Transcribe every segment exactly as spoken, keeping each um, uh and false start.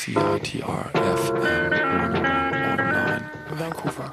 C I T R F M one oh one point nine Vancouver.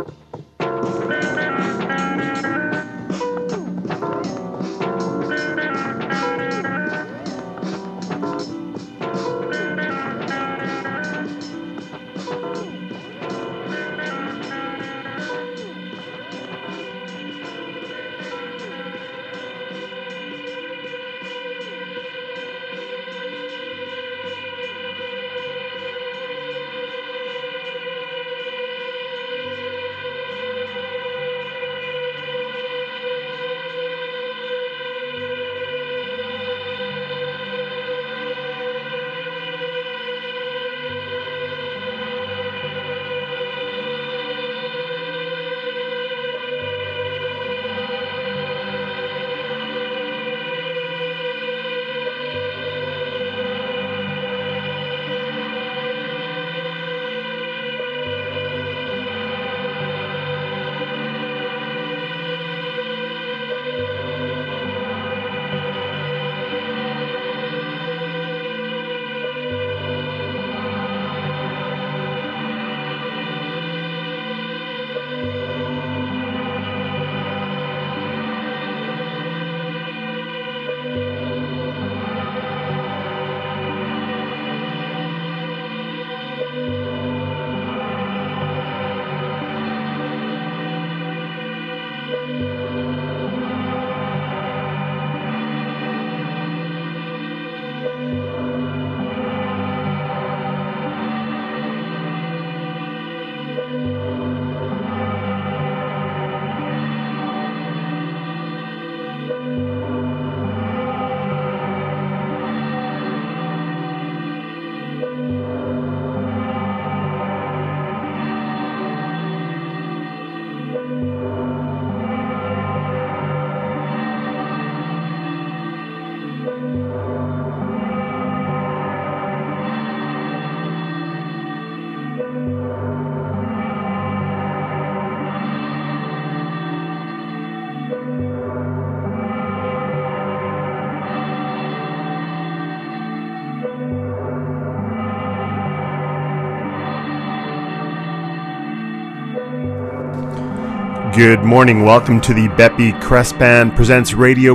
Good morning. Welcome to the Beppe Crespin Presents radio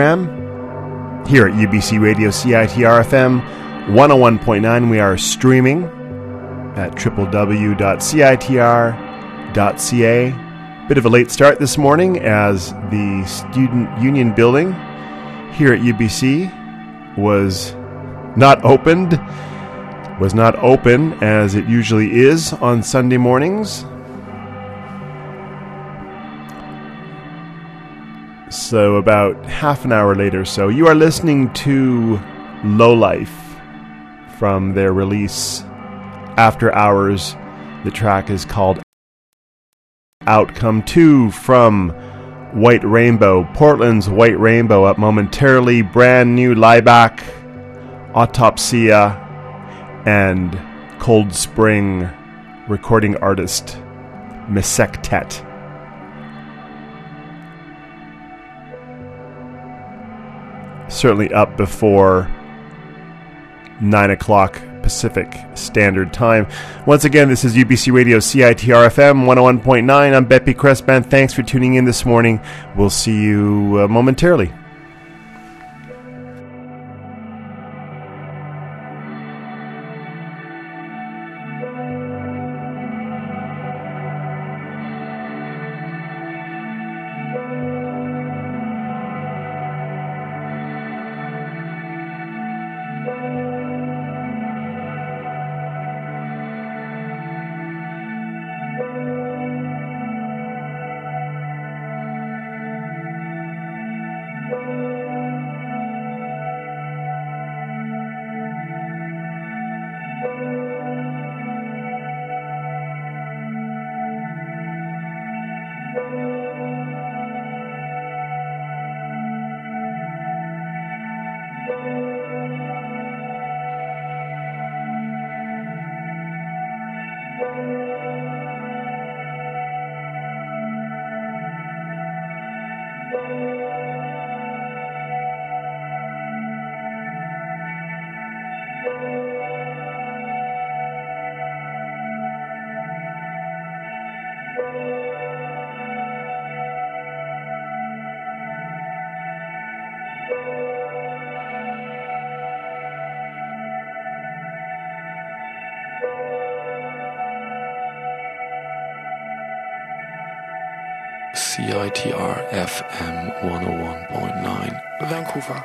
program here at U B C Radio C I T R F M one oh one point nine. We are streaming at w w w dot c i t r dot c a. Bit of a late start this morning as the Student Union building here at U B C was not opened, was not open as it usually is on Sunday mornings. So about half an hour later, so you are listening to Lowlife from their release After Hours. The track is called Outcome two from White Rainbow, Portland's White Rainbow, up momentarily. Brand new Lieback, Autopsia, and Cold Spring recording artist Mesectet. Certainly up before nine o'clock Pacific Standard Time. Once again, this is U B C Radio C I T R F M one oh one point nine. I'm Beppe Crespin. Thanks for tuning in this morning. We'll see you uh, momentarily. C I T R F M one oh one point nine, Vancouver.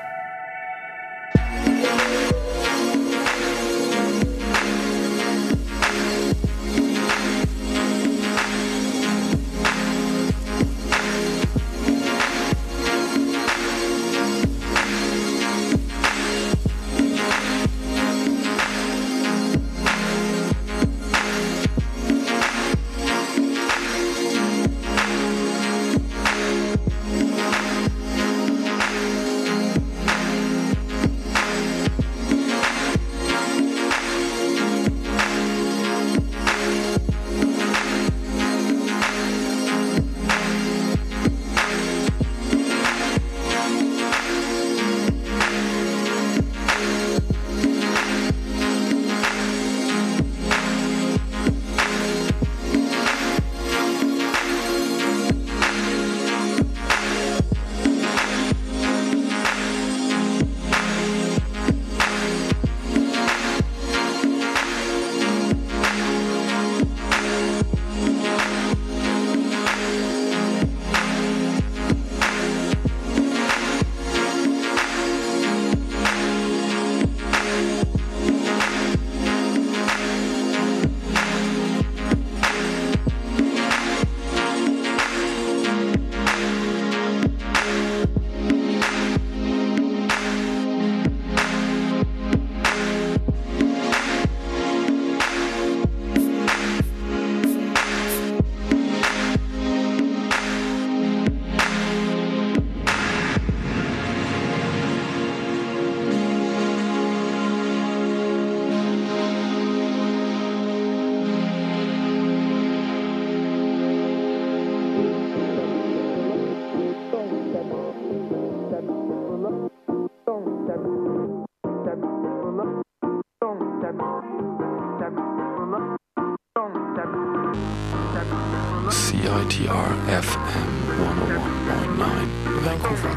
C I T R F M one oh one point nine, Vancouver.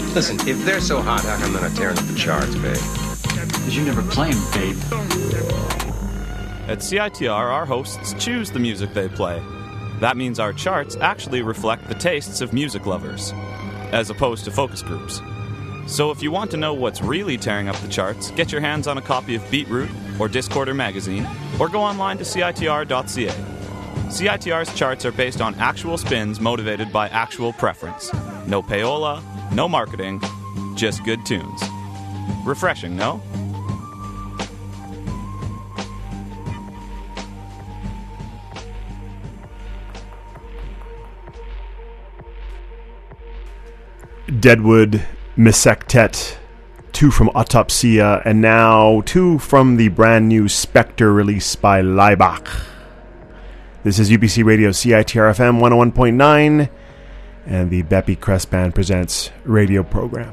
Listen, if they're so hot, how come they're not tearing up the charts, babe? Because you never play 'em, babe. At C I T R, our hosts choose the music they play. That means our charts actually reflect the tastes of music lovers, as opposed to focus groups. So if you want to know what's really tearing up the charts, get your hands on a copy of Beatroot or Discorder magazine, or go online to C I T R dot C A. C I T R's charts are based on actual spins motivated by actual preference. No payola, no marketing, just good tunes. Refreshing, no? Deadwood, Misectet, two from Autopsia, and now two from the brand new Spectre release by Laibach. This is U B C Radio C I T R F M one oh one point nine, and the Beppy Crest Band presents radio program.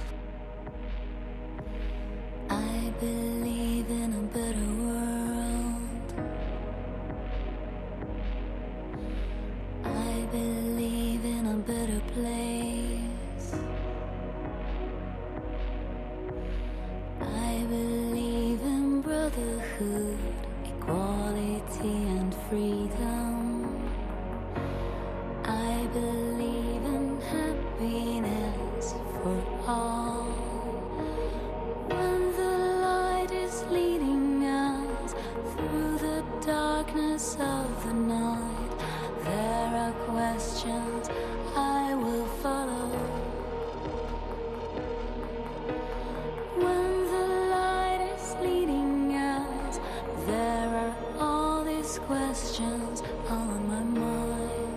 I believe in a better world. I believe in a better place. I believe in brotherhood, equality and freedom. I believe in happiness for all. When the light is leading us through the darkness of the night, there are questions I will follow. When the light is leading us, there are all these questions on my mind.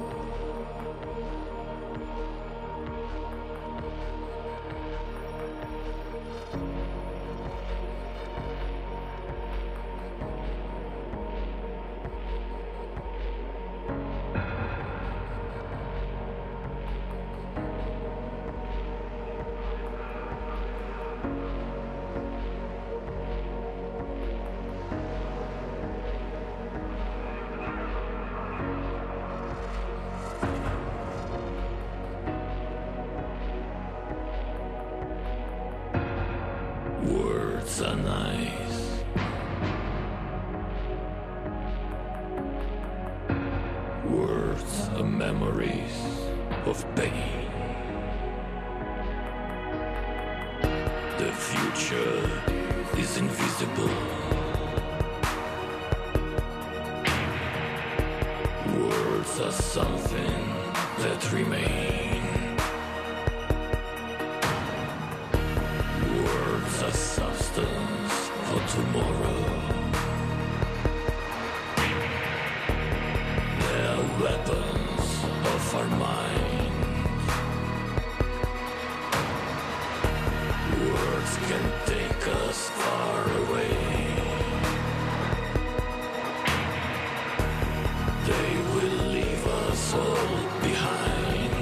Words are nice. Words are memories of pain. The future is invisible. Words are something that remain. Words are substance for tomorrow. They are weapons of our mind. Words can take us far away. They will leave us all behind.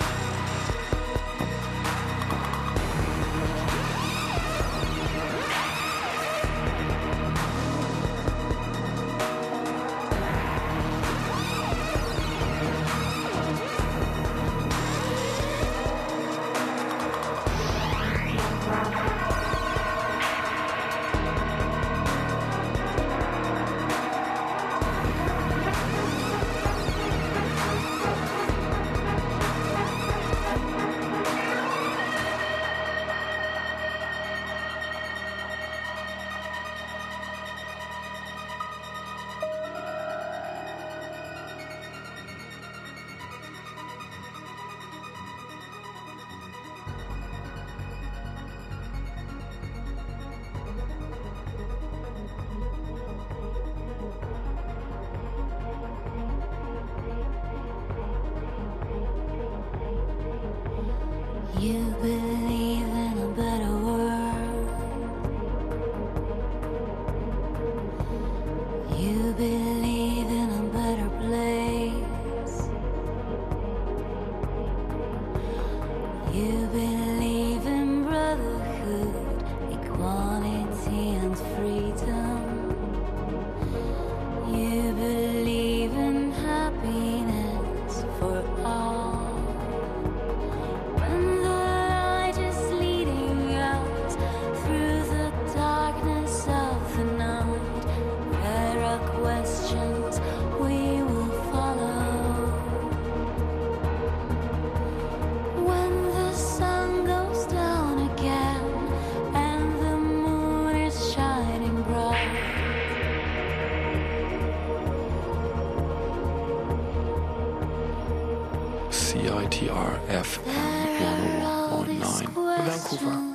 You believe in a better world. You believe in a better place. You believe in brotherhood, equality and freedom. You believe in happiness for all. When the light C I T R F M one oh one point nine, Vancouver.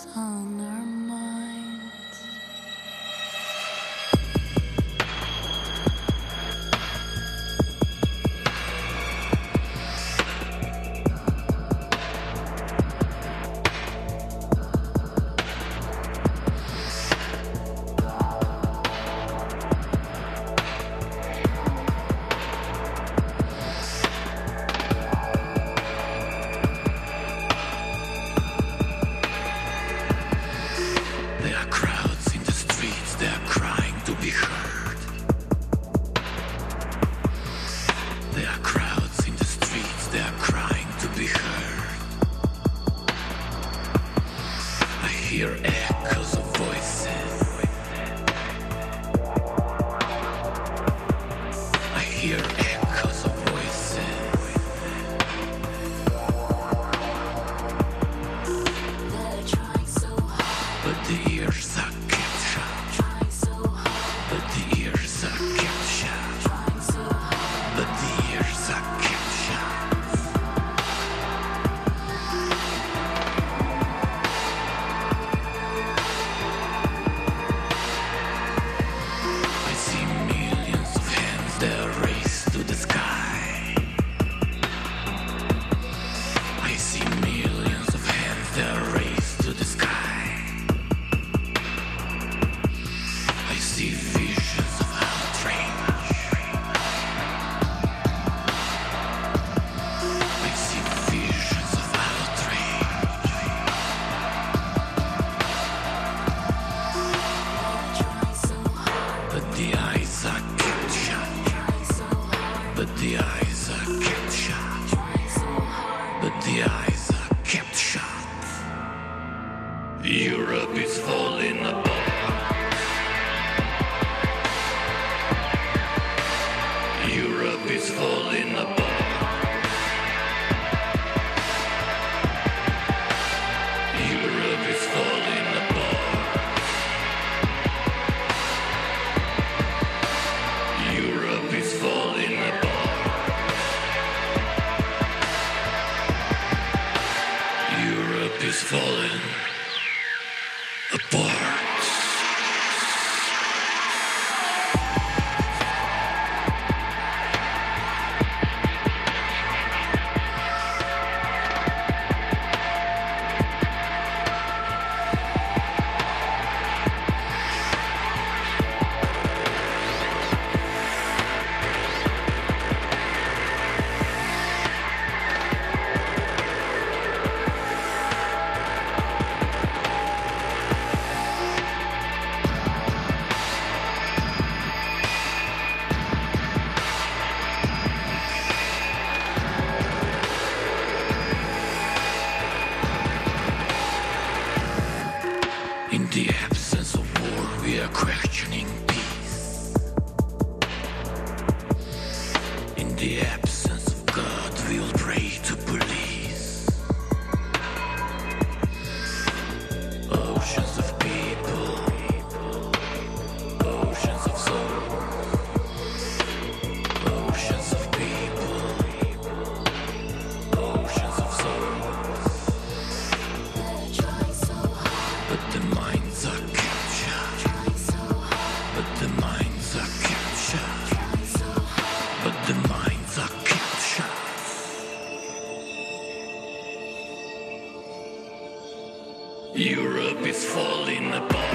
Europe is falling apart.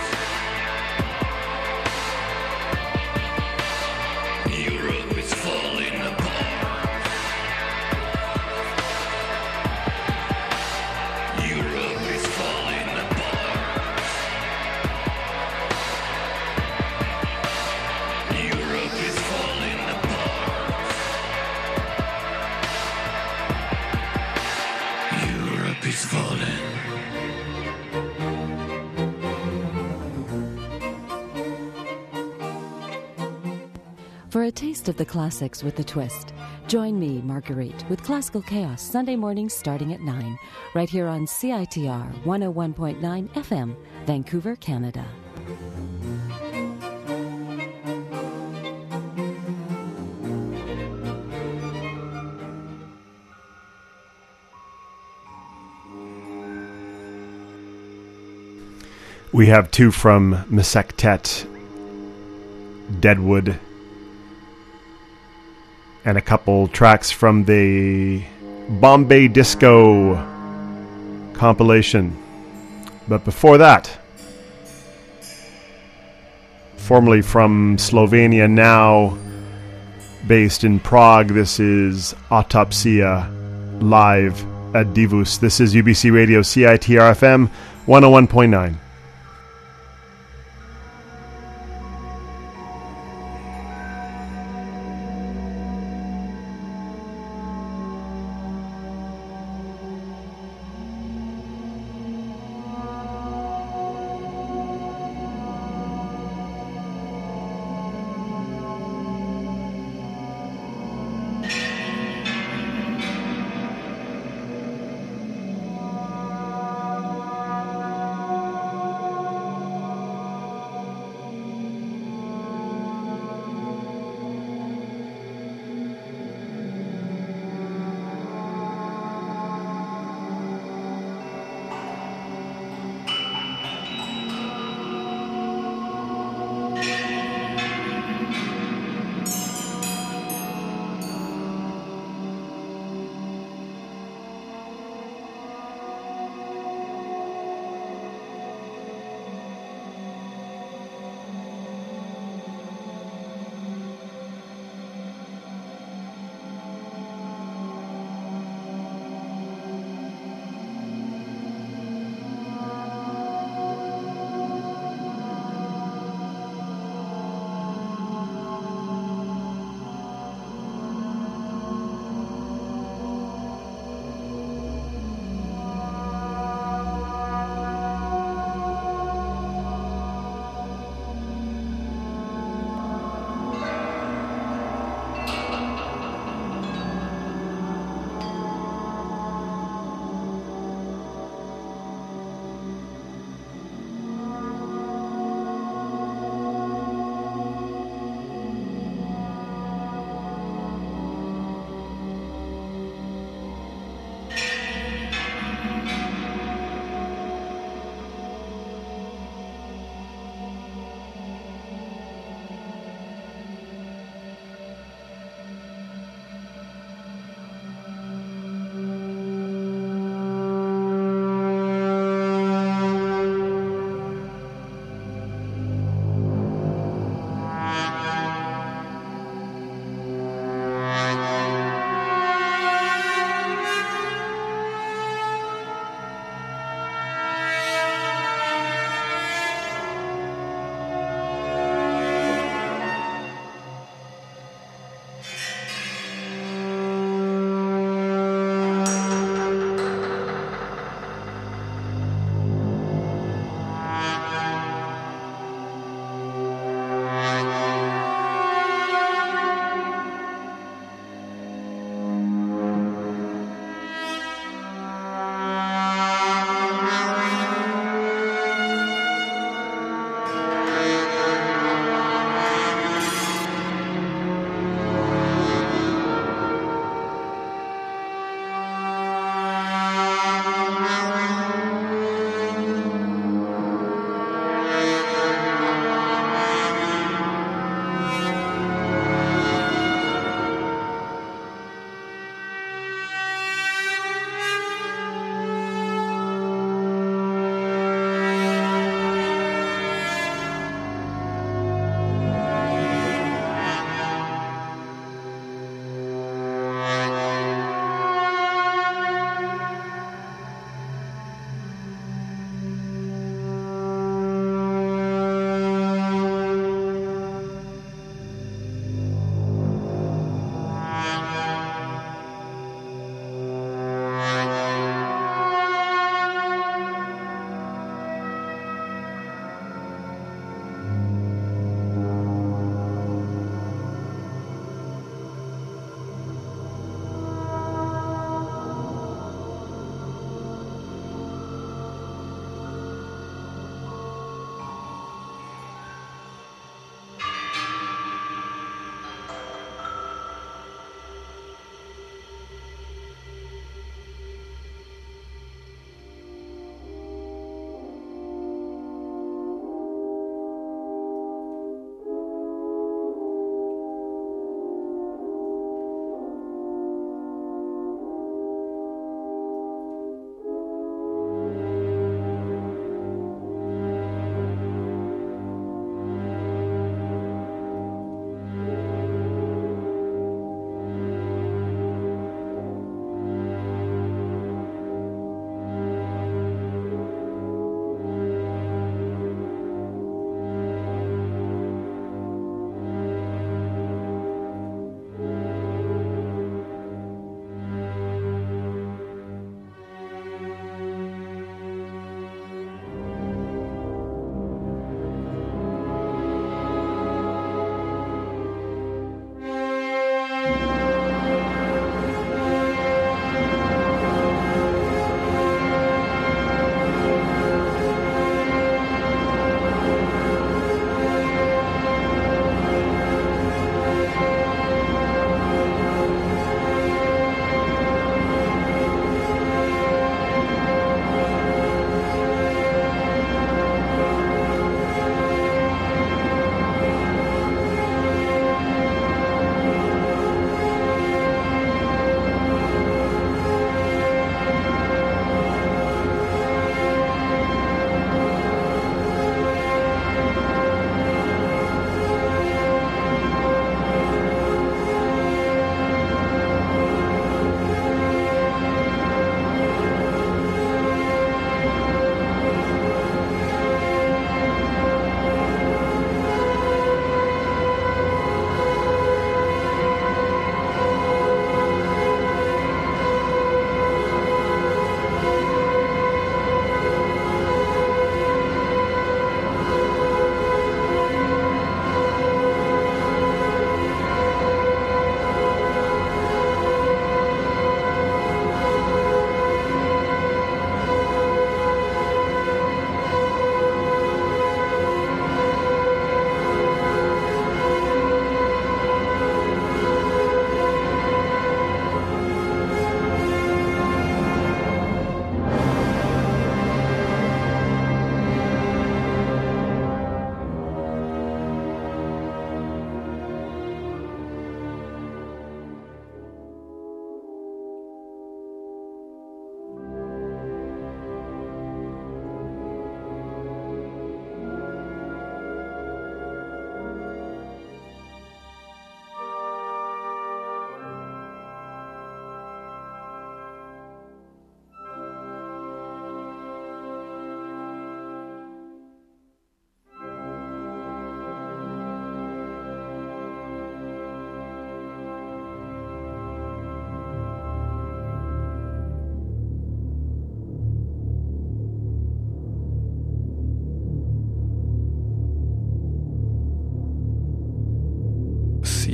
Europe is falling apart. Europe is falling apart. Europe is falling apart. Europe is falling. For a taste of the classics with a twist, join me, Marguerite, with Classical Chaos Sunday mornings starting at nine, right here on C I T R one oh one point nine F M, Vancouver, Canada. We have two from Mesectet, Deadwood, and a couple tracks from the Bombay Disco compilation. But before that, formerly from Slovenia, now based in Prague, this is Autopsia live at Divus. This is U B C Radio C I T R F M one oh one point nine.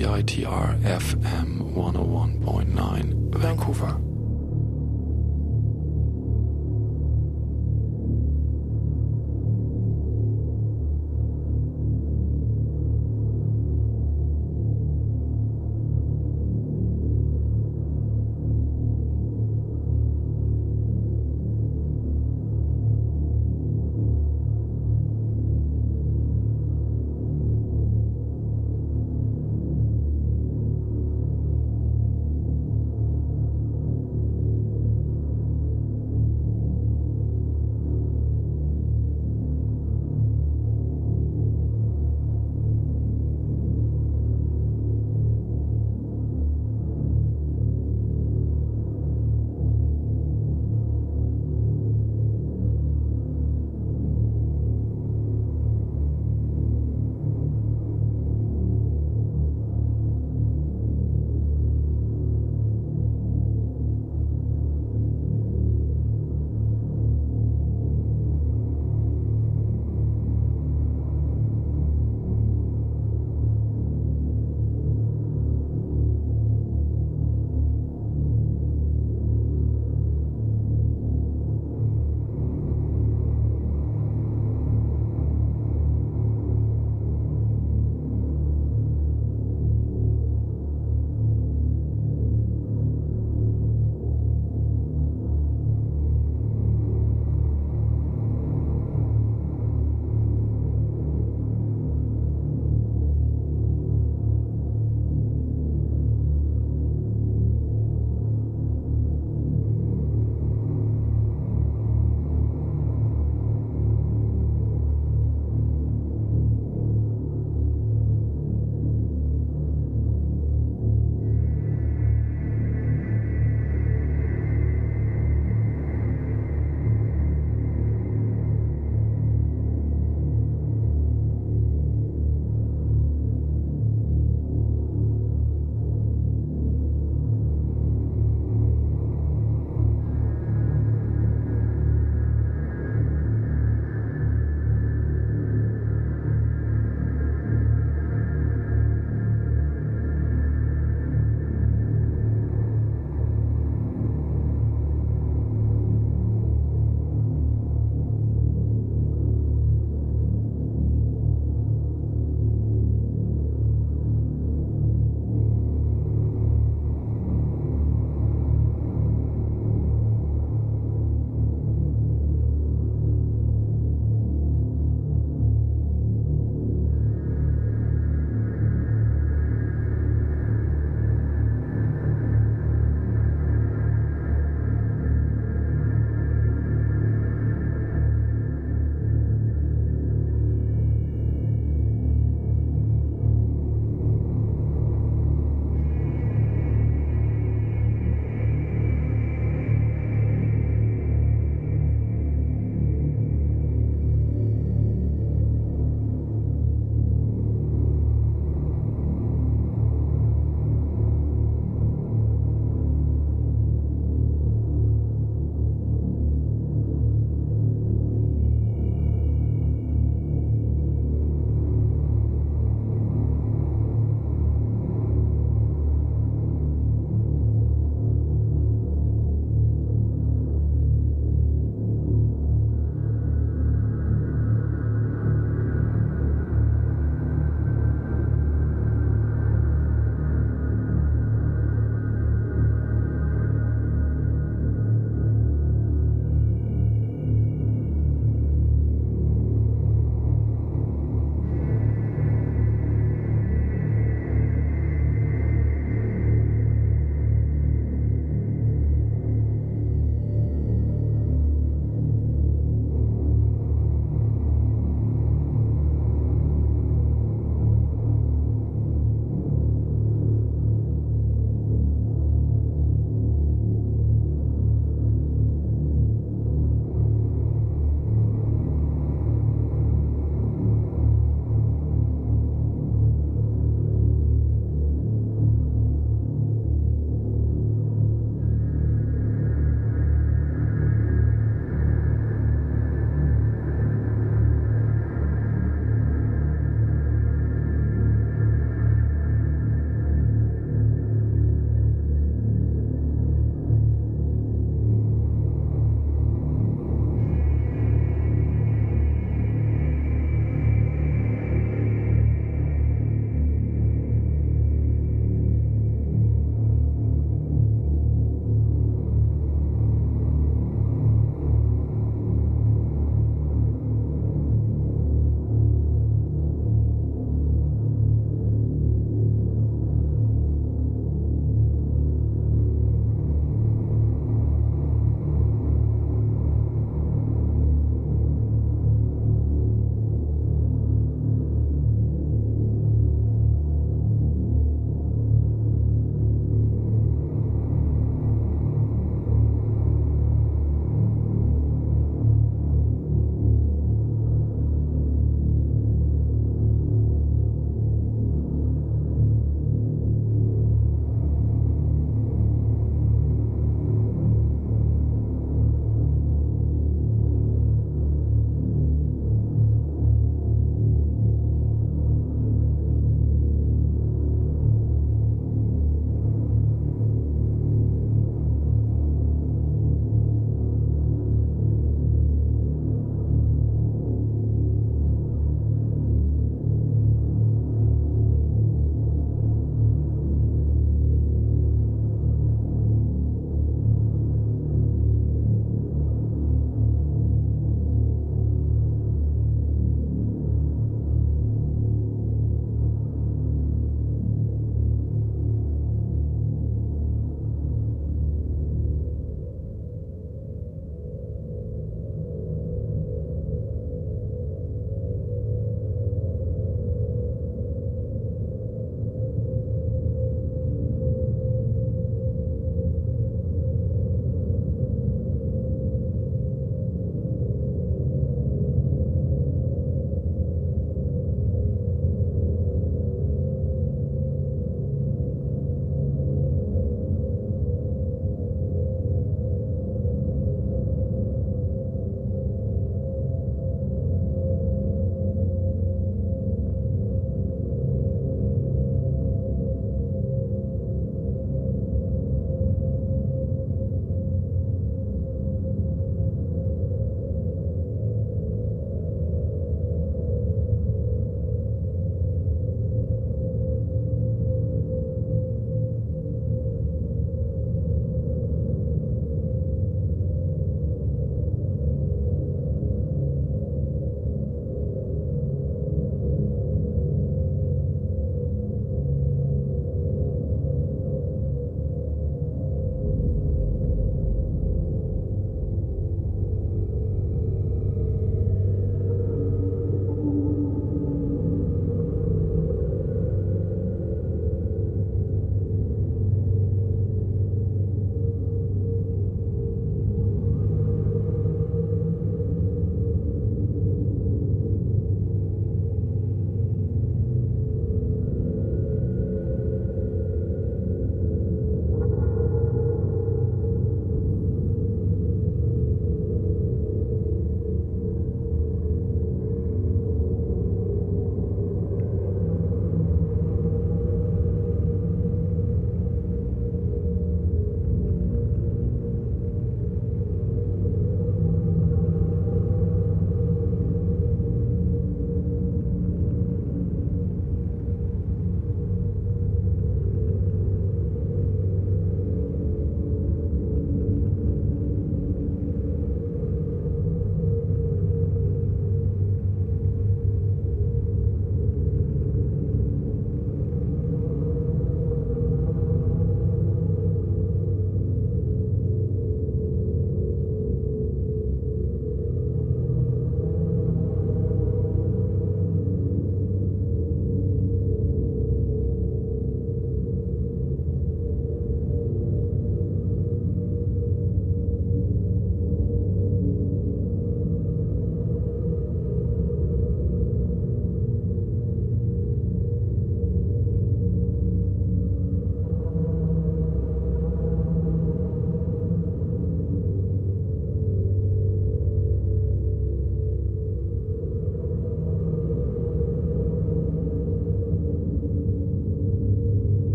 C I T R F M one oh one point nine, Vancouver.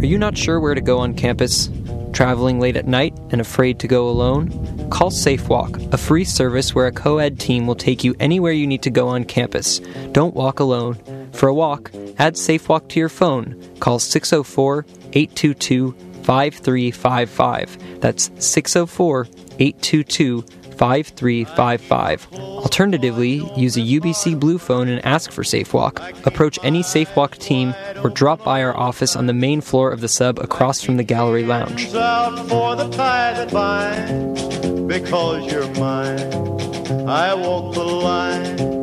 Are you not sure where to go on campus? Traveling late at night and afraid to go alone? Call SafeWalk, a free service where a co-ed team will take you anywhere you need to go on campus. Don't walk alone. For a walk, add SafeWalk to your phone. Call six oh four, eight two two, five three five five. That's six oh four, eight two two, five three five five. Alternatively, use a U B C Blue phone and ask for SafeWalk. Approach any SafeWalk team or drop by our office on the main floor of the sub across from the gallery lounge. Out for the tie that binds, because you're mine, I walk the line.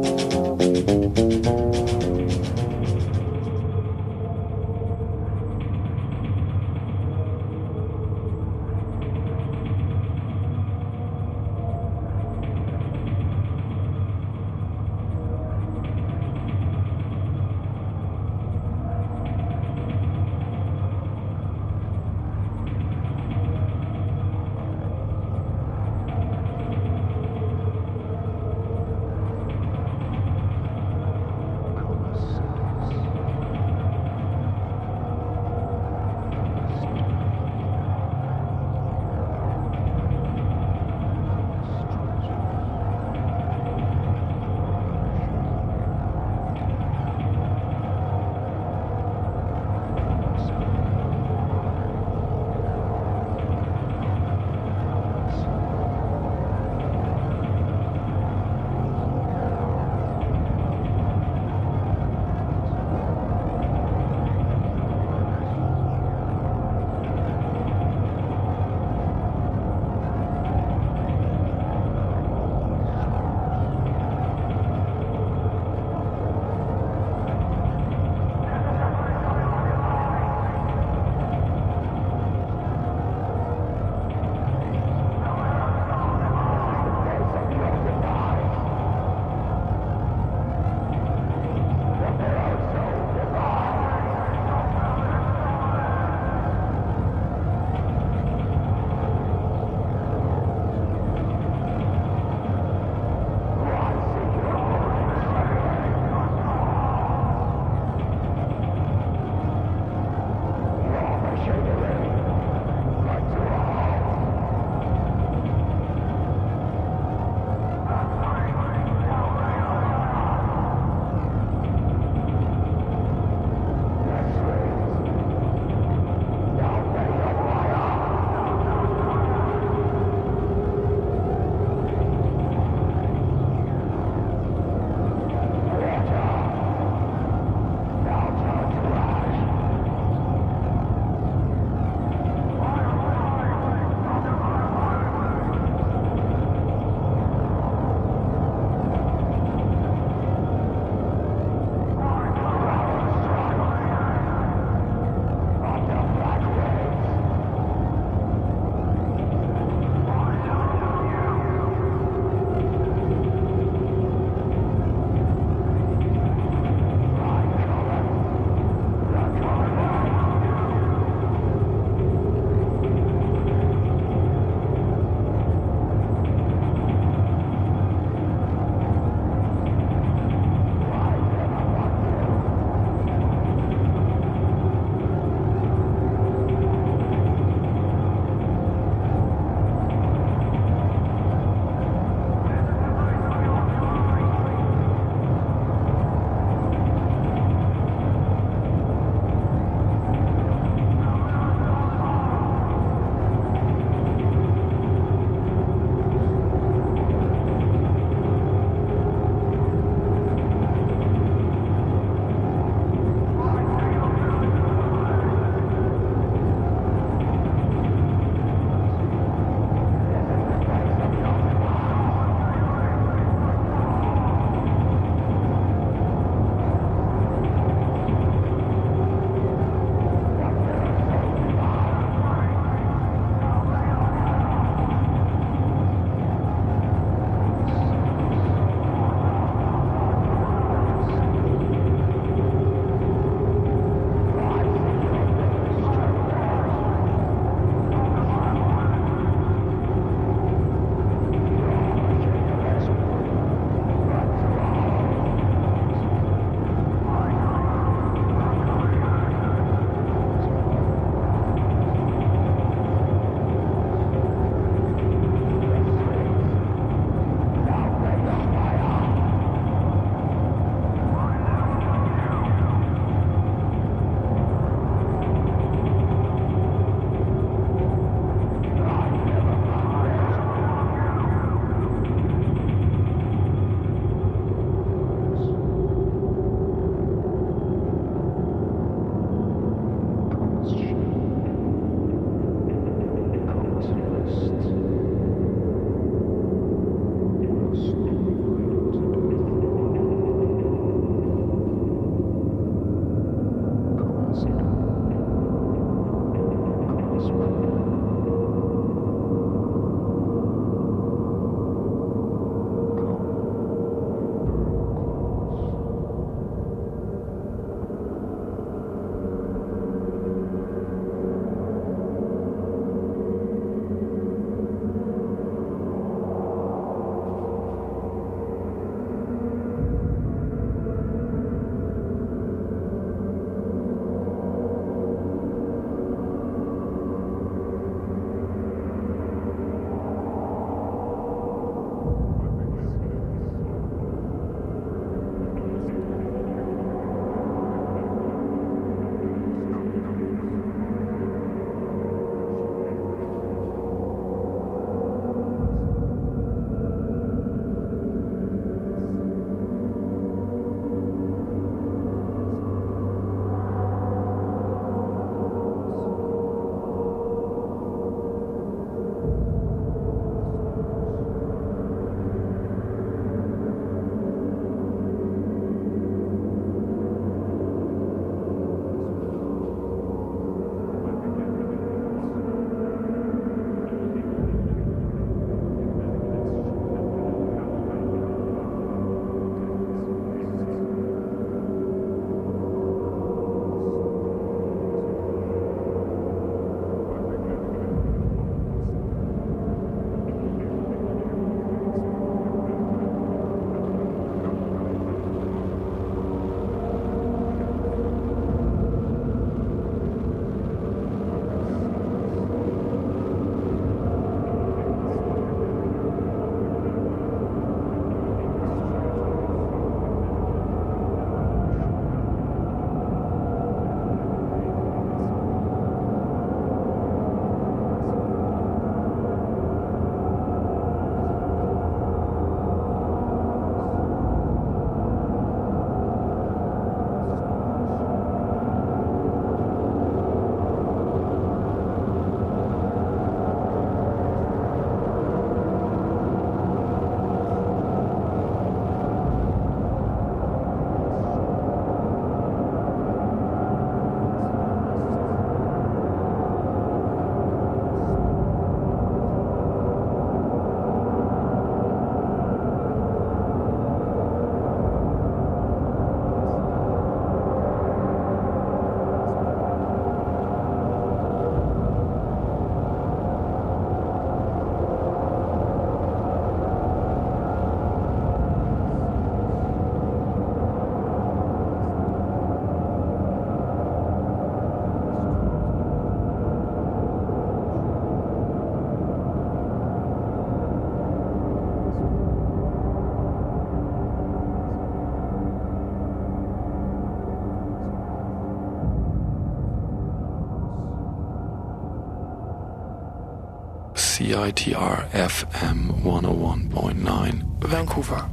C I T R F M one oh one point nine, Vancouver.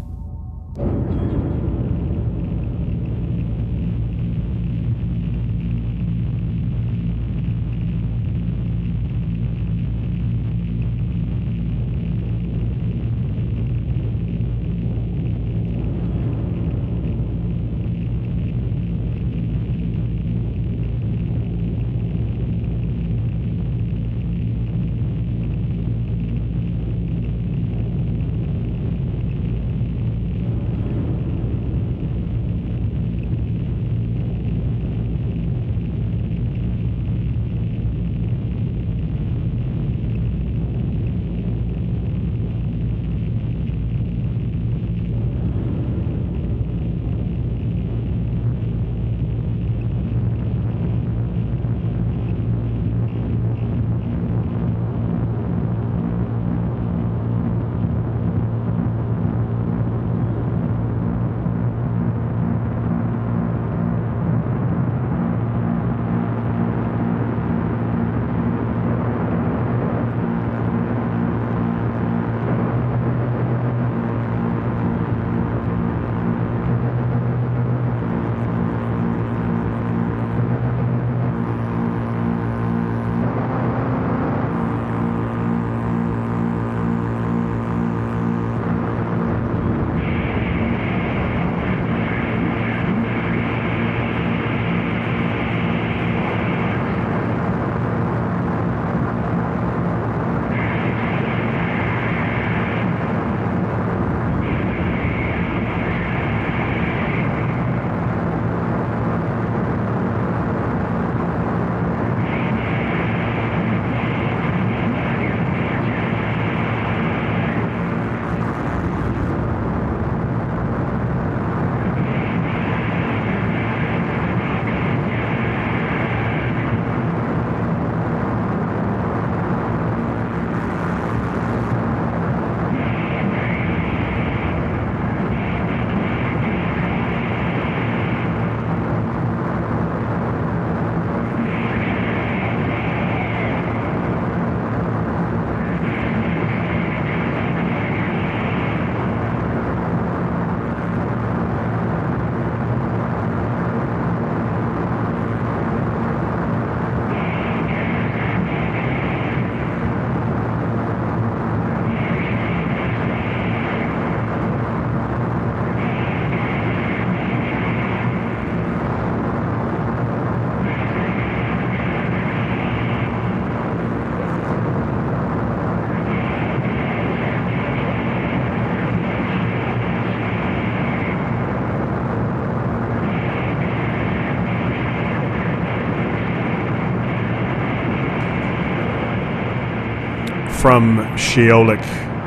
From Sheolic,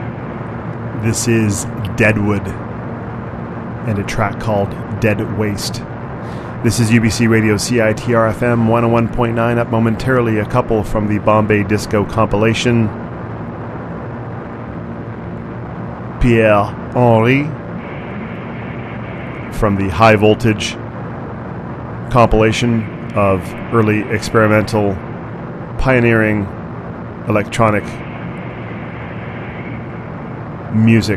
this is Deadwood and a track called Dead Waste. This is U B C Radio C I T R F M one oh one point nine. Up momentarily, a couple from the Bombay Disco compilation. Pierre Henry from the High Voltage compilation of early experimental, pioneering electronic music.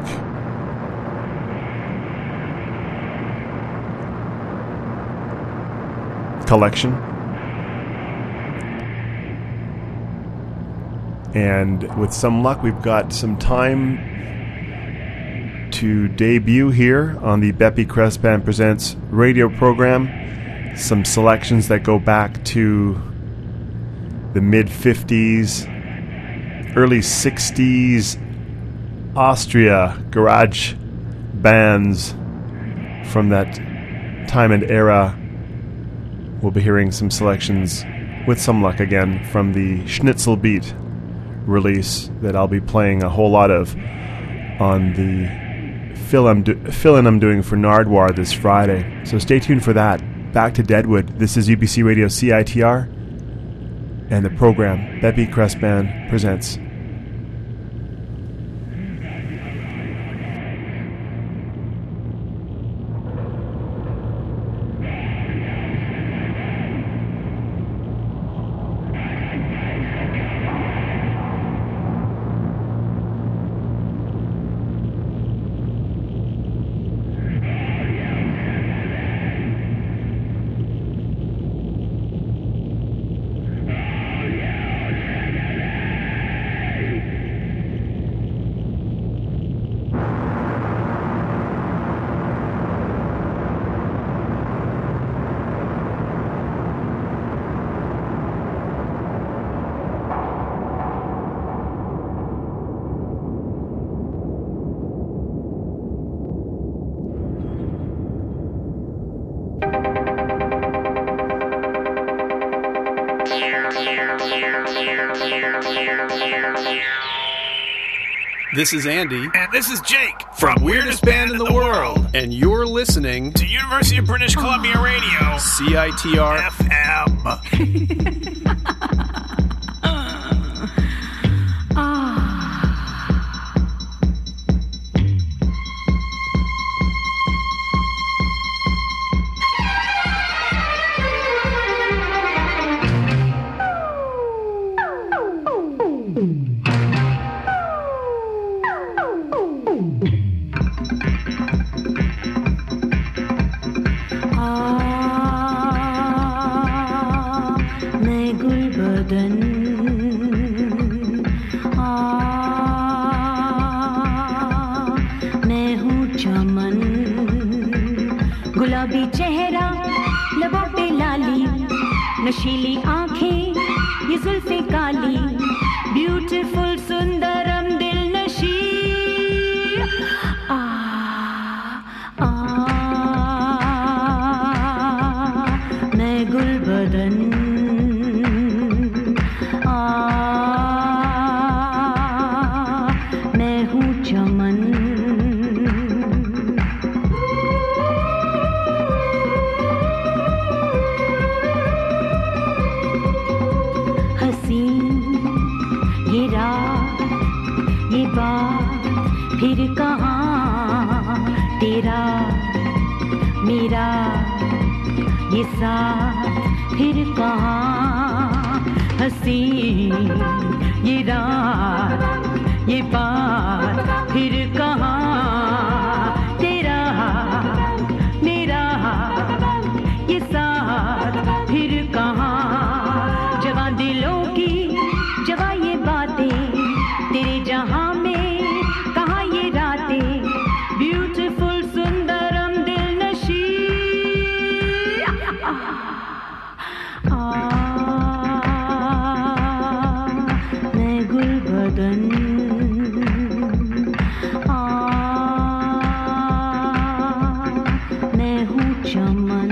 Collection. And with some luck, we've got some time to debut here on the Beppy Crespan Presents radio program. Some selections that go back to the mid-fifties, early sixties Austria garage bands from that time and era. We'll be hearing some selections, with some luck again, from the Schnitzel Beat release that I'll be playing a whole lot of on the fill I'm, do- fill-in I'm doing for Nardwar this Friday. So stay tuned for that. Back to Deadwood. This is U B C Radio C I T R and the program Beppy Crespan Presents. This is Andy. And this is Jake from Weirdest Band in the World. And you're listening to University of British Columbia Radio. C I T R F M. नशीली आंखें ये जुल्फे काली beautiful Sundaram दिल नशी आ आ मैं गुलबदन आ मैं हूँ चमन फिर कहाँ तेरा मेरा ये साथ फिर कहाँ हंसी ये रात ये बात फिर कहाँ तेरा मेरा ये साथ फिर कहाँ जवां दिलों की जवां ये बातें तेरे जहां में ब्यूटीफुल सुंदरम दिल नशी आ मैं गुलबदन आ मैं हूँ चमन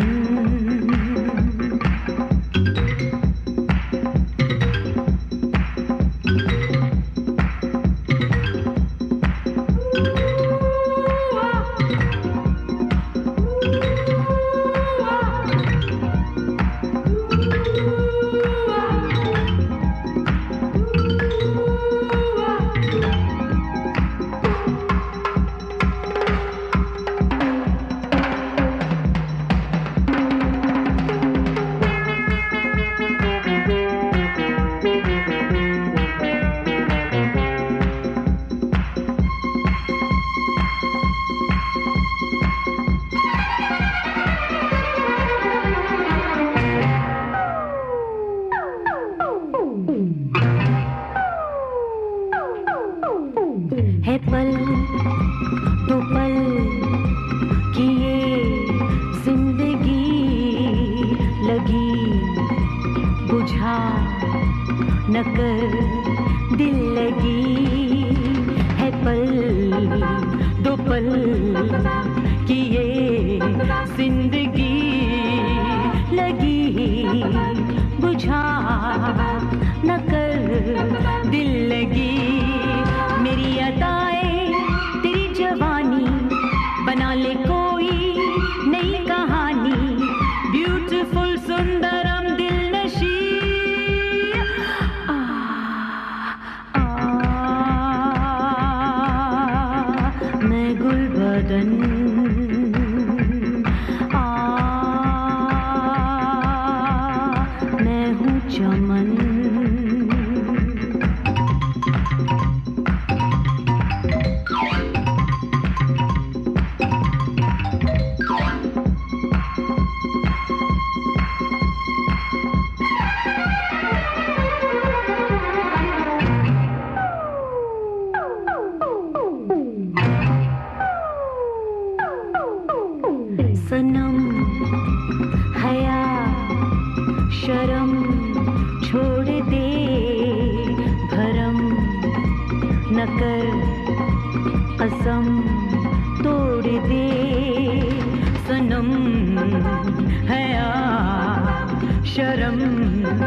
शर्म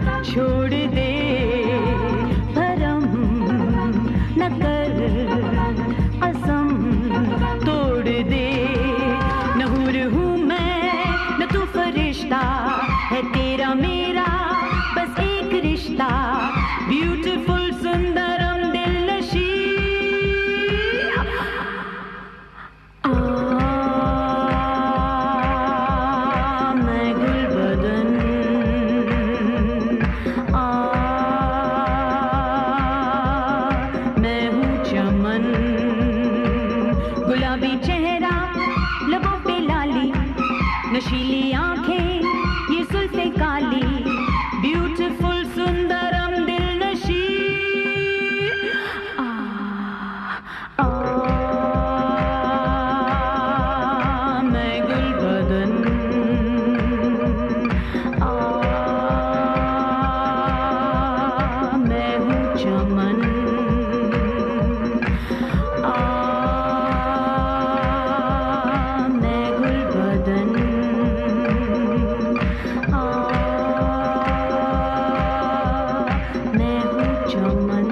छोड़ दे भरम न कर रिश्ता है तेरा मेरा बस एक रिश्ता ब्यूटीफुल सुंदरम दिलनशी आ मैं गुलबदन आ मैं हूँ चमन गुलाबी चेहरा लबों पे लाली नशीली आंखें ये सुल्फे काली ब्यूटीफुल सुंदरम दिलनशी आ आ मैं गुलबदन आ मैं हूँ चमन आ मैं गुलबदन मैं हूँ चमन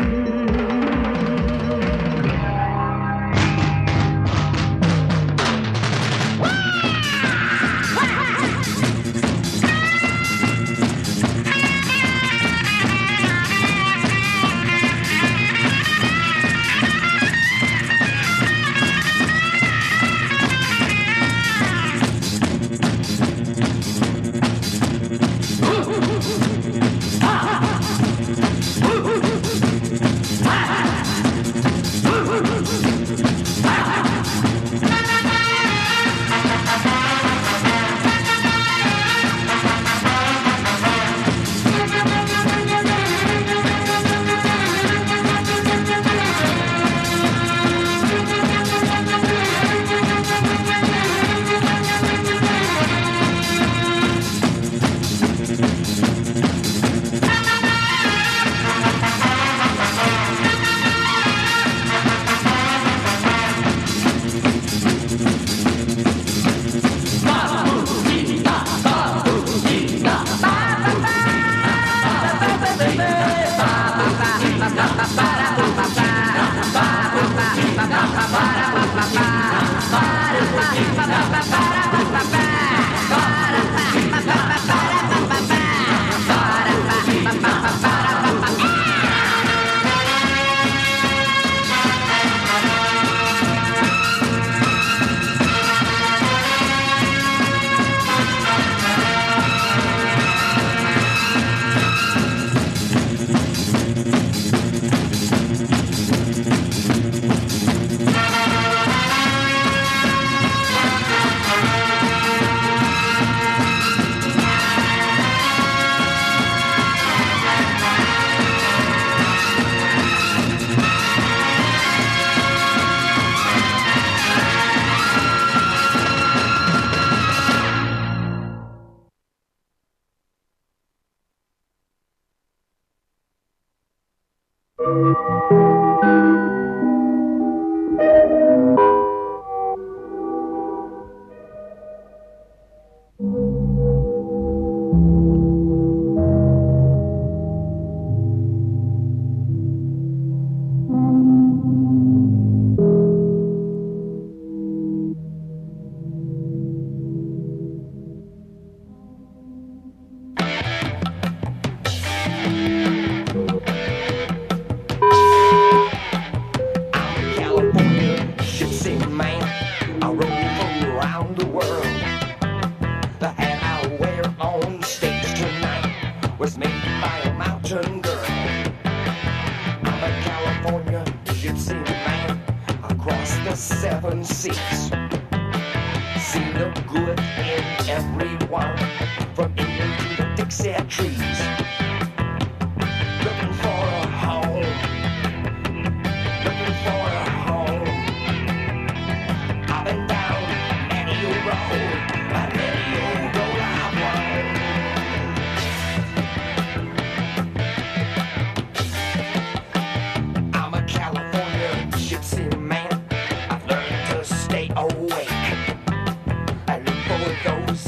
Those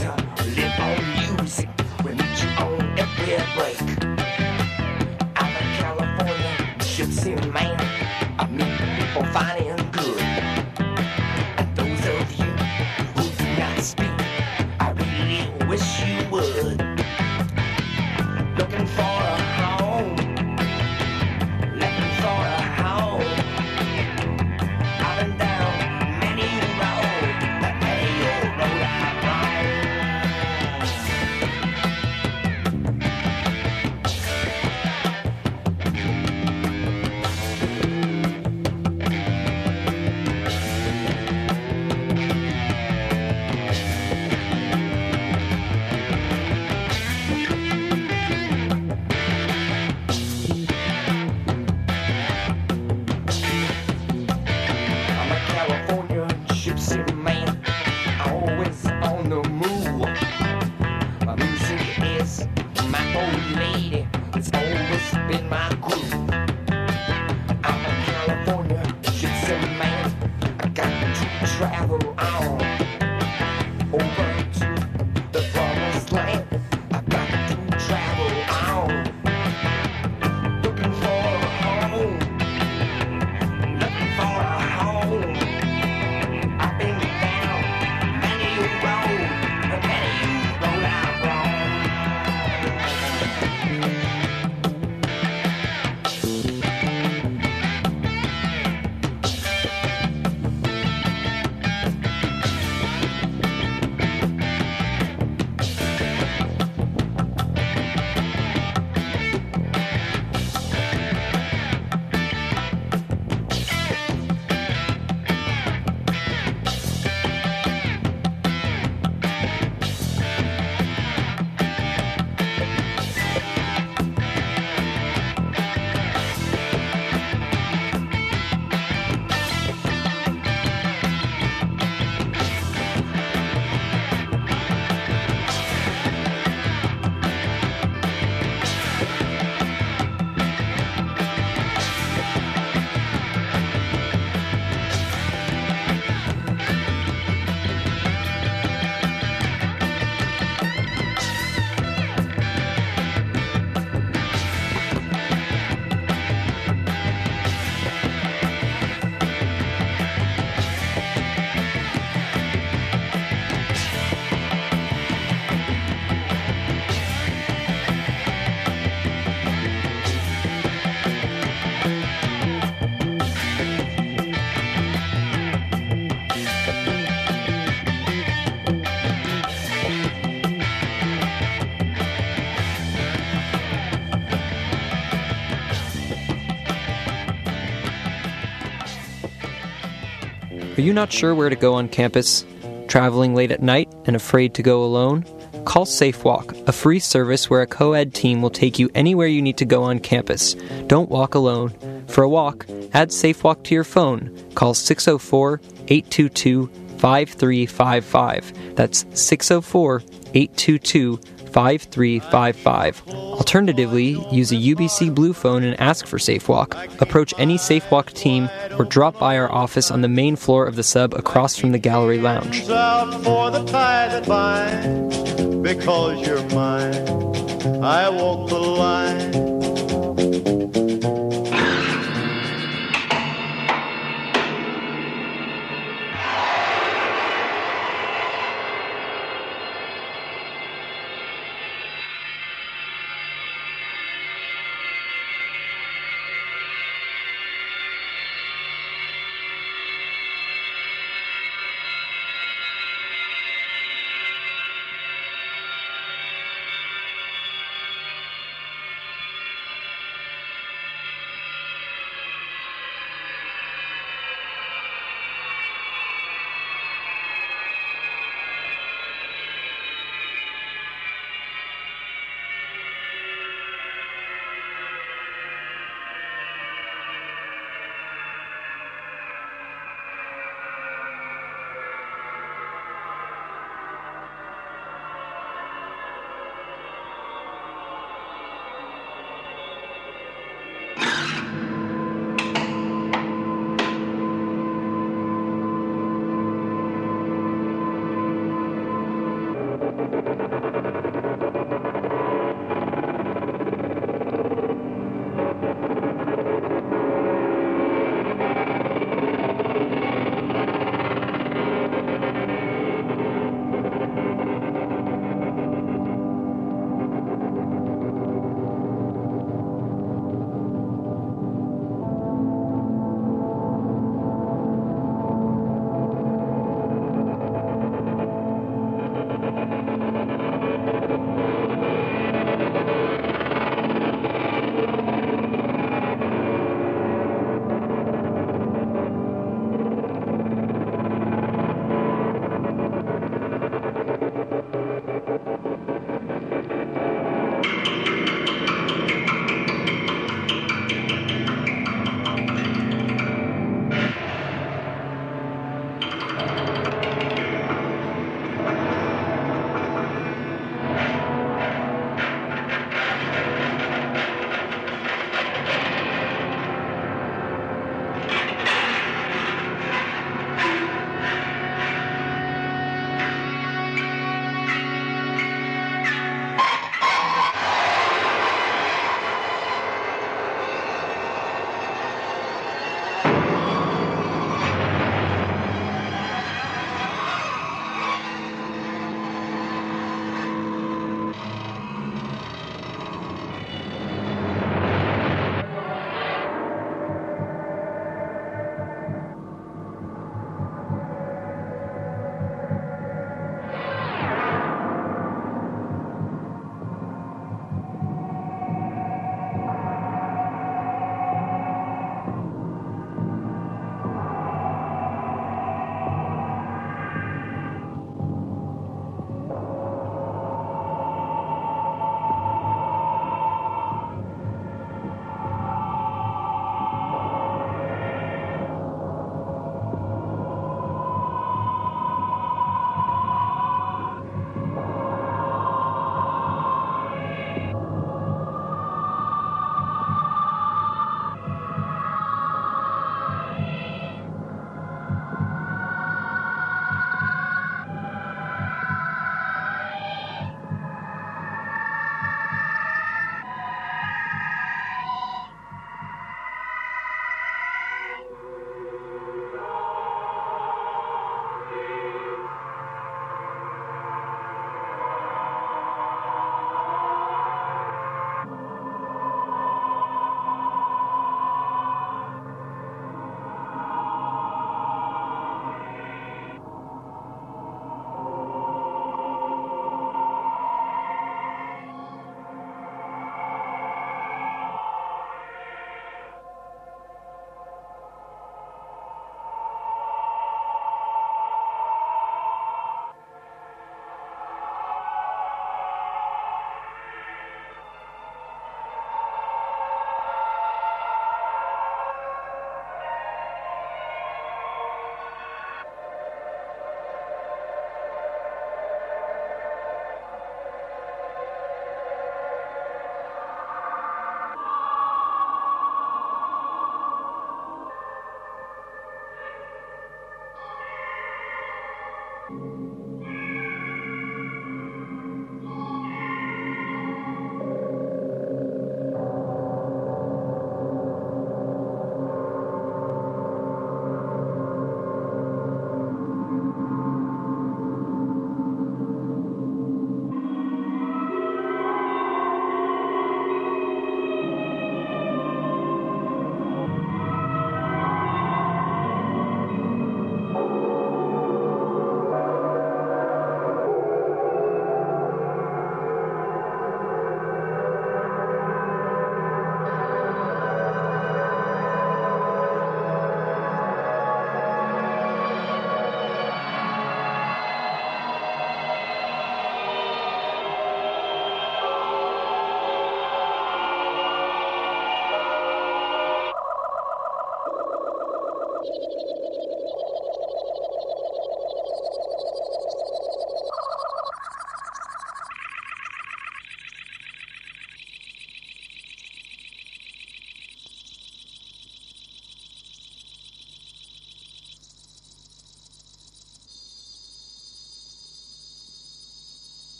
you not sure where to go on campus? Traveling late at night and afraid to go alone? Call SafeWalk, a free service where a co-ed team will take you anywhere you need to go on campus. Don't walk alone. For a walk, add SafeWalk to your phone. Call six oh four, eight two two, five three five five. That's six oh four, eight two two, five three five five. Alternatively, use a U B C Blue phone and ask for SafeWalk. Approach any SafeWalk team or drop by our office on the main floor of the sub across from the gallery lounge. Out for the tie that binds, because you're mine, I walk the line.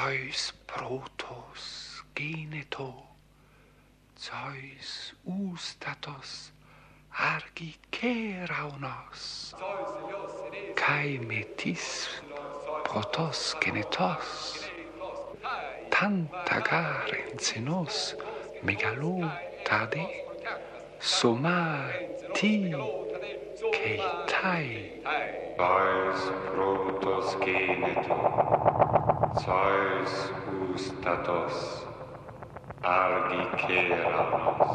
Zeus protos geneto, Zeus ustatos argikeraunos, kai metis protos genetos, tantagaren senos megalotade, somati keitai. Zeus protos geneto, Zeus ustatos argikeraunos.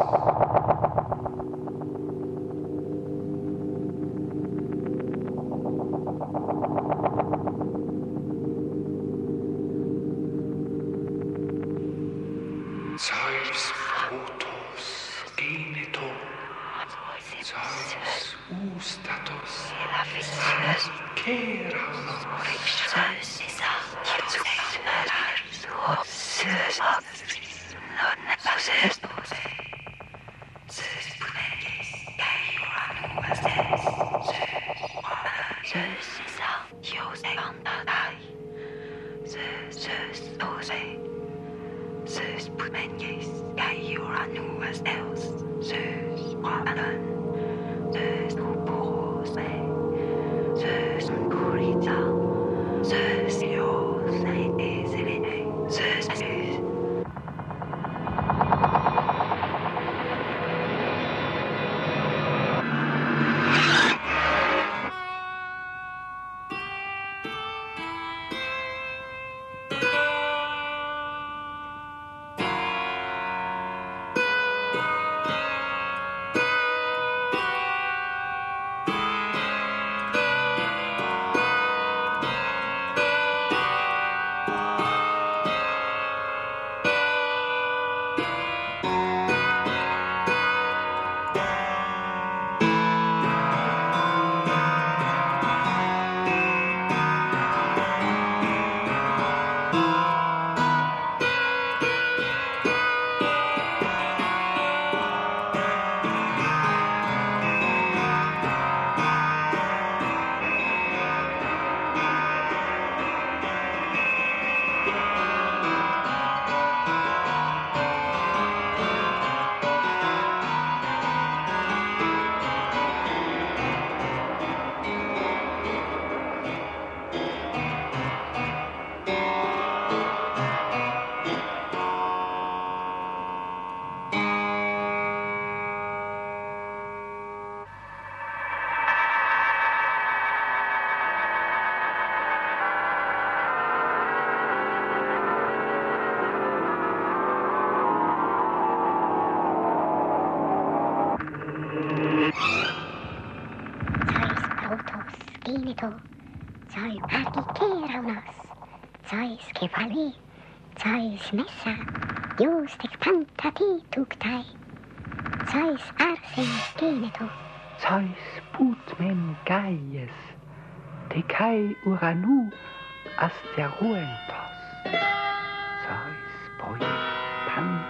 Zeus protos geneto, Zeus ustatos argikeraunos. Zeus argikeraunos, Zeus kefali, Zeus messa, Deus tectantati tuktai, Zeus arsen geneto, Zeus putmen gaies, te kai uranu asteruentos, Zeus poi pan.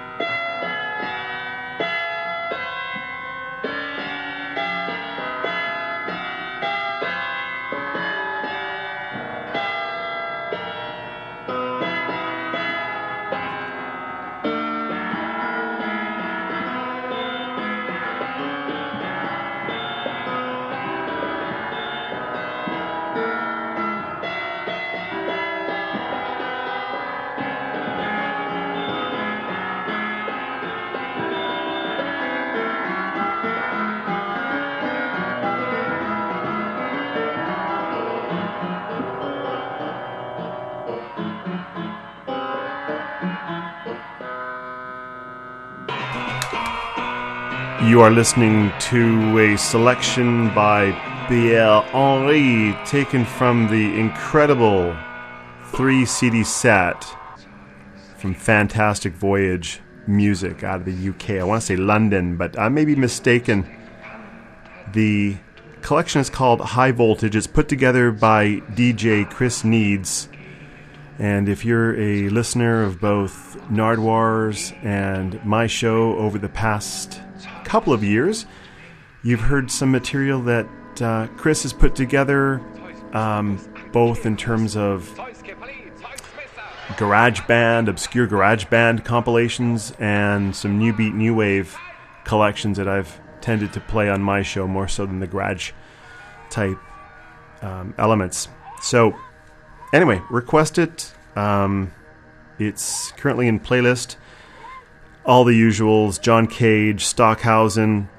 You are listening to a selection by Pierre Henry taken from the incredible three C D set from Fantastic Voyage Music out of the U K. I want to say London, but I may be mistaken. The collection is called High Voltage. It's put together by D J Chris Needs. And if you're a listener of both Nardwuar's and my show over the past couple of years, you've heard some material that uh, Chris has put together, um, both in terms of garage band, obscure garage band compilations, and some new beat, new wave collections that I've tended to play on my show more so than the garage type um, elements. So anyway, request it. Um, it's currently in playlist. All the usuals: John Cage, Stockhausen,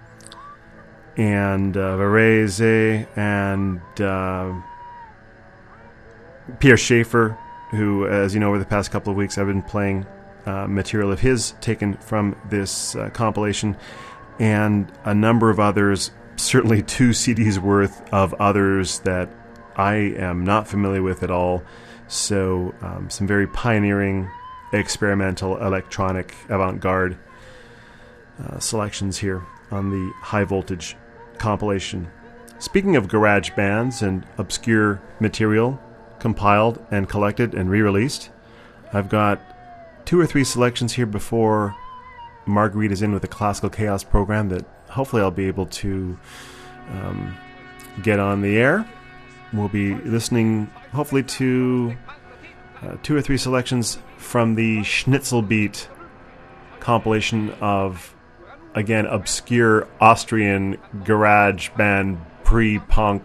and uh, Varese, and uh, Pierre Schaeffer, who, as you know, over the past couple of weeks I've been playing uh, material of his taken from this uh, compilation, and a number of others, certainly two C Ds worth of others that I am not familiar with at all. So um, some very pioneering, experimental, electronic, avant-garde uh, selections here on the High Voltage compilation. Speaking of garage bands and obscure material compiled and collected and re-released, I've got two or three selections here before Marguerite is in with a Classical Chaos program that hopefully I'll be able to um, get on the air. We'll be listening hopefully to uh, two or three selections from the Schnitzel Beat compilation of, again, obscure Austrian garage band pre-punk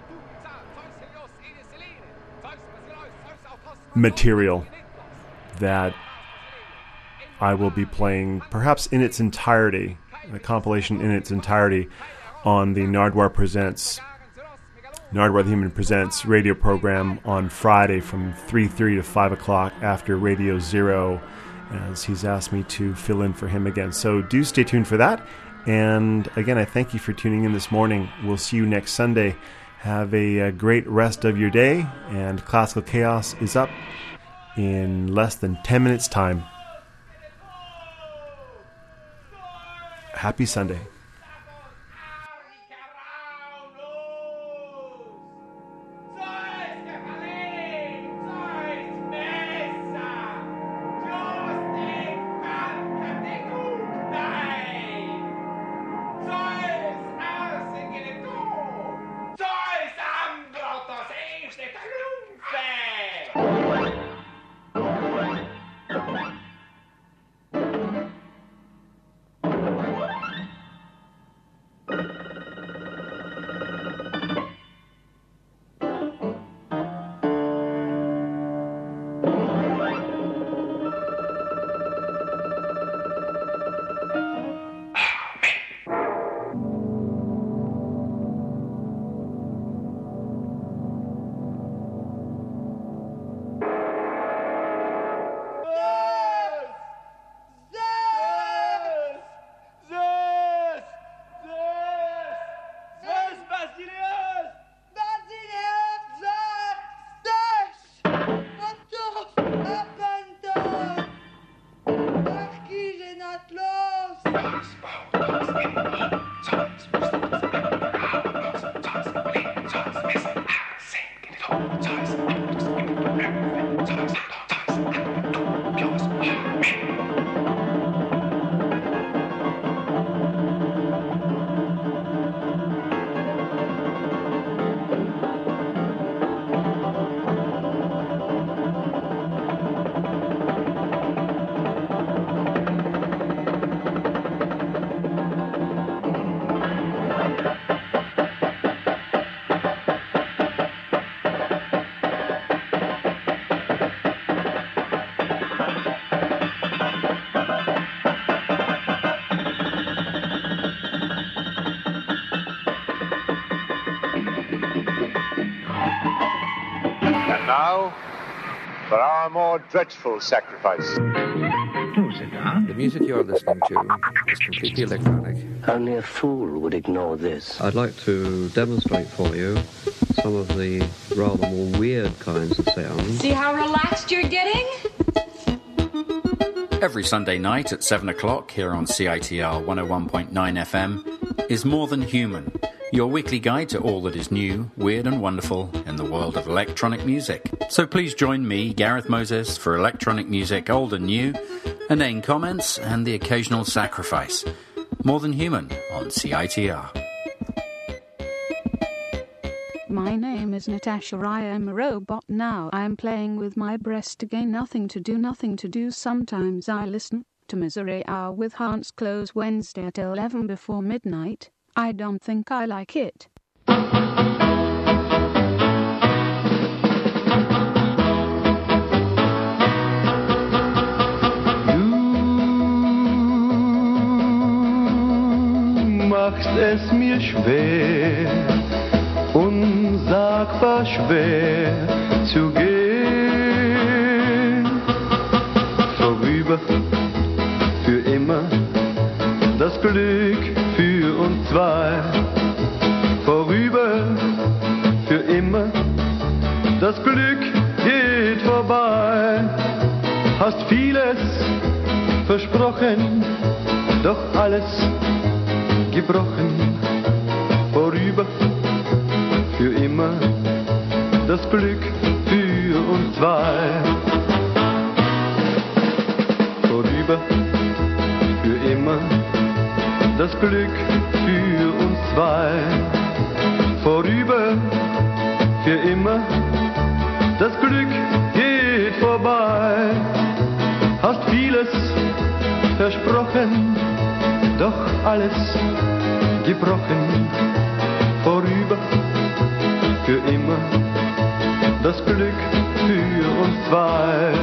material that I will be playing perhaps in its entirety, a compilation in its entirety on the Nardwuar Presents Nardwuar the Human Presents radio program on Friday from three thirty to five o'clock after Radio Zero, as he's asked me to fill in for him again. So do stay tuned for that. And again, I thank you for tuning in this morning. We'll see you next Sunday. Have a, a great rest of your day, and Classical Chaos is up in less than ten minutes' time. Happy Sunday. Now, for our more dreadful sacrifice. The music you're listening to is completely electronic. Only a fool would ignore this. I'd like to demonstrate for you some of the rather more weird kinds of sounds. See how relaxed you're getting? Every Sunday night at seven o'clock here on C I T R one oh one point nine F M is More Than Human, your weekly guide to all that is new, weird and wonderful in the world of electronic music. So please join me, Gareth Moses, for electronic music old and new, inane comments and the occasional sacrifice. More Than Human on C I T R. My name is Natasha. I am a robot now. I am playing with my breast again. Nothing to do, nothing to do. Sometimes I listen to Misery Hour with Hans Close Wednesday at eleven before midnight. I don't think I like it. Machst es mir schwer, unsagbar schwer zu gehen. Vorüber, für immer, das Glück für uns zwei. Vorüber, für immer, das Glück geht vorbei. Hast vieles versprochen, doch alles gebrochen, vorüber, für immer, das Glück für uns zwei. Vorüber, für immer, das Glück für uns zwei. Vorüber, für immer, das Glück geht vorbei. Hast vieles versprochen, doch alles gebrochen, vorüber, für immer, das Glück für uns zwei.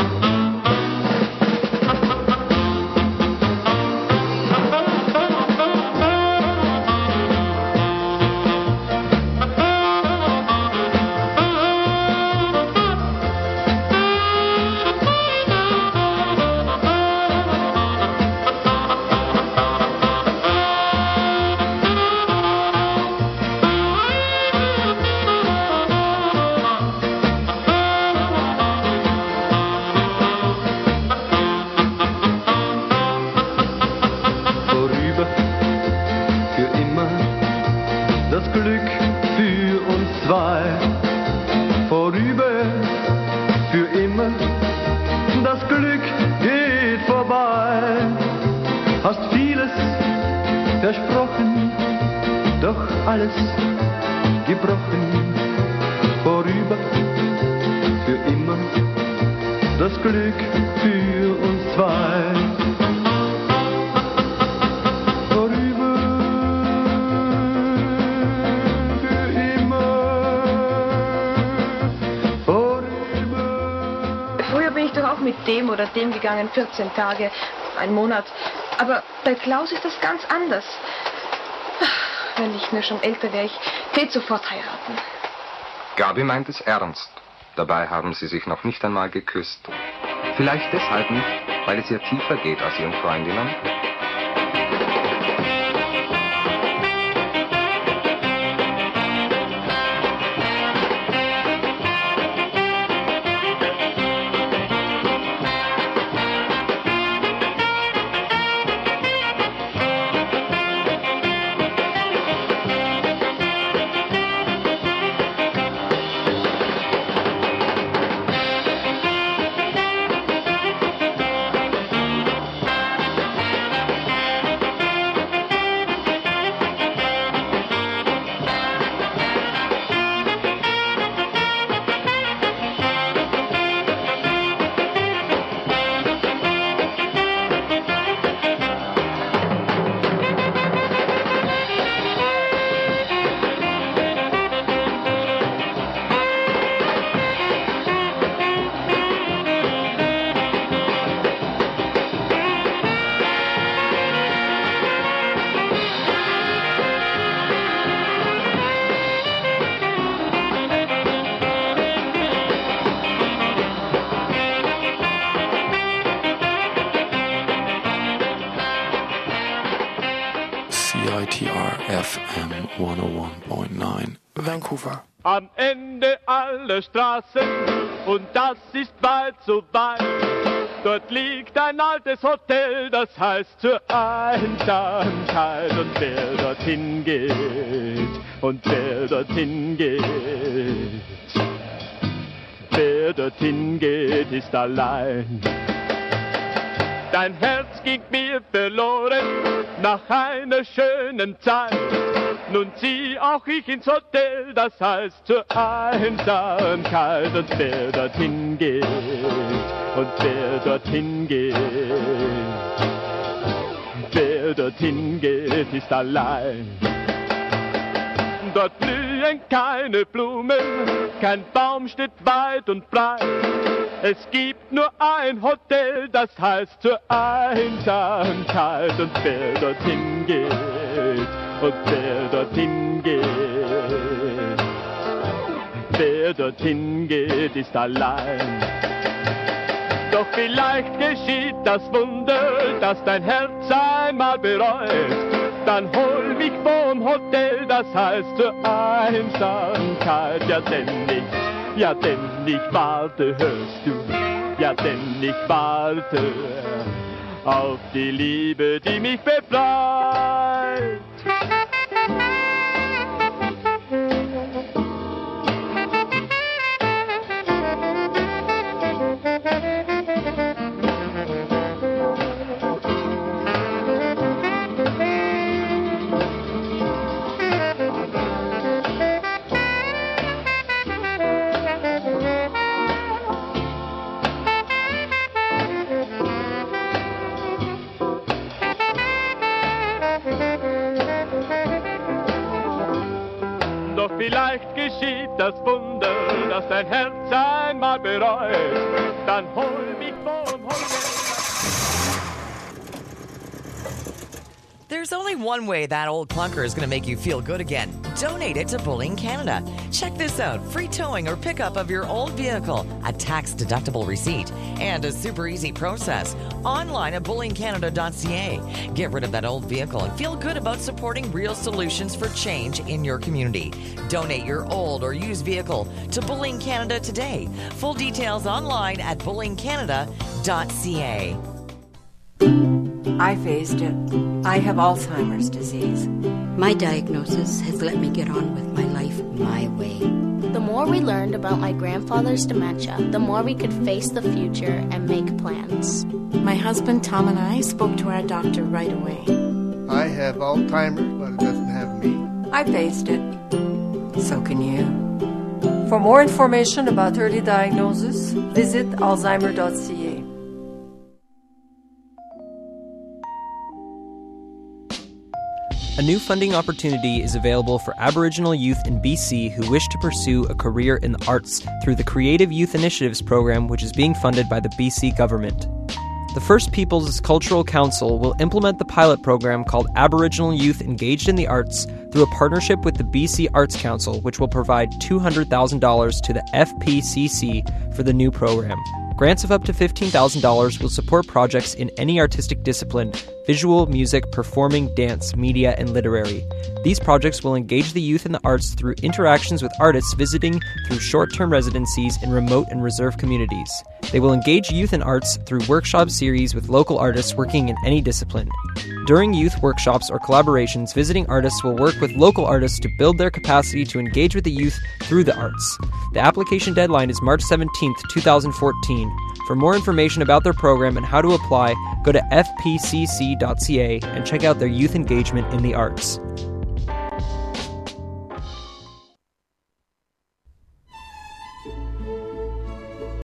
Versprochen, doch alles gebrochen, vorüber, für immer, das Glück für uns zwei. Vorüber, für immer, vorüber. Früher bin ich doch auch mit dem oder dem gegangen, vierzehn Tage, ein Monat. Aber bei Klaus ist das ganz anders. Wenn ich nur schon älter wäre, ich will sofort heiraten. Gabi meint es ernst. Dabei haben sie sich noch nicht einmal geküsst. Vielleicht deshalb nicht, weil es ihr tiefer geht als ihren Freundinnen. C I T R F M hunderteins Komma neun Vancouver. Am Ende aller Straßen, und das ist bald so weit, dort liegt ein altes Hotel, das heißt zur Einsamkeit. Und wer dorthin geht, und wer dorthin geht, wer dorthin geht, ist allein. Dein Herz ging mir verloren nach einer schönen Zeit. Nun zieh auch ich ins Hotel, das heißt zur Einsamkeit. Und wer dorthin geht, und wer dorthin geht, wer dorthin geht, ist allein. Dort blühen keine Blumen, kein Baum steht weit und breit. Es gibt nur ein Hotel, das heißt zur Einsamkeit. Und wer dorthin geht, und wer dorthin geht, wer dorthin geht, ist allein. Doch vielleicht geschieht das Wunder, dass dein Herz einmal bereut. Dann hol mich vom Hotel, das heißt zur Einsamkeit. Ja, denn ich, ja, denn ich warte, hörst du? Ja, denn ich warte auf die Liebe, die mich befreit. Doch vielleicht geschieht das Wunder, dass dein Herz einmal bereut. Dann hol mich vom Hotel. There's only one way that old clunker is going to make you feel good again. Donate it to Bullying Canada. Check this out. Free towing or pickup of your old vehicle, a tax-deductible receipt, and a super easy process. Online at bullying canada dot c a. Get rid of that old vehicle and feel good about supporting real solutions for change in your community. Donate your old or used vehicle to Bullying Canada today. Full details online at bullying canada dot c a. I faced it. I have Alzheimer's disease. My diagnosis has let me get on with my life my way. The more we learned about my grandfather's dementia, the more we could face the future and make plans. My husband Tom and I spoke to our doctor right away. I have Alzheimer's, but it doesn't have me. I faced it. So can you. For more information about early diagnosis, visit alzheimer dot c a. A new funding opportunity is available for Aboriginal youth in B C who wish to pursue a career in the arts through the Creative Youth Initiatives program, which is being funded by the B C government. The First Peoples Cultural Council will implement the pilot program called Aboriginal Youth Engaged in the Arts through a partnership with the B C Arts Council, which will provide two hundred thousand dollars to the F P C C for the new program. Grants of up to fifteen thousand dollars will support projects in any artistic discipline: visual, music, performing, dance, media, and literary. These projects will engage the youth in the arts through interactions with artists visiting through short-term residencies in remote and reserve communities. They will engage youth in arts through workshop series with local artists working in any discipline. During youth workshops or collaborations, visiting artists will work with local artists to build their capacity to engage with the youth through the arts. The application deadline is March seventeenth, twenty fourteen. For more information about their program and how to apply, go to f p c c dot c a and check out their youth engagement in the arts.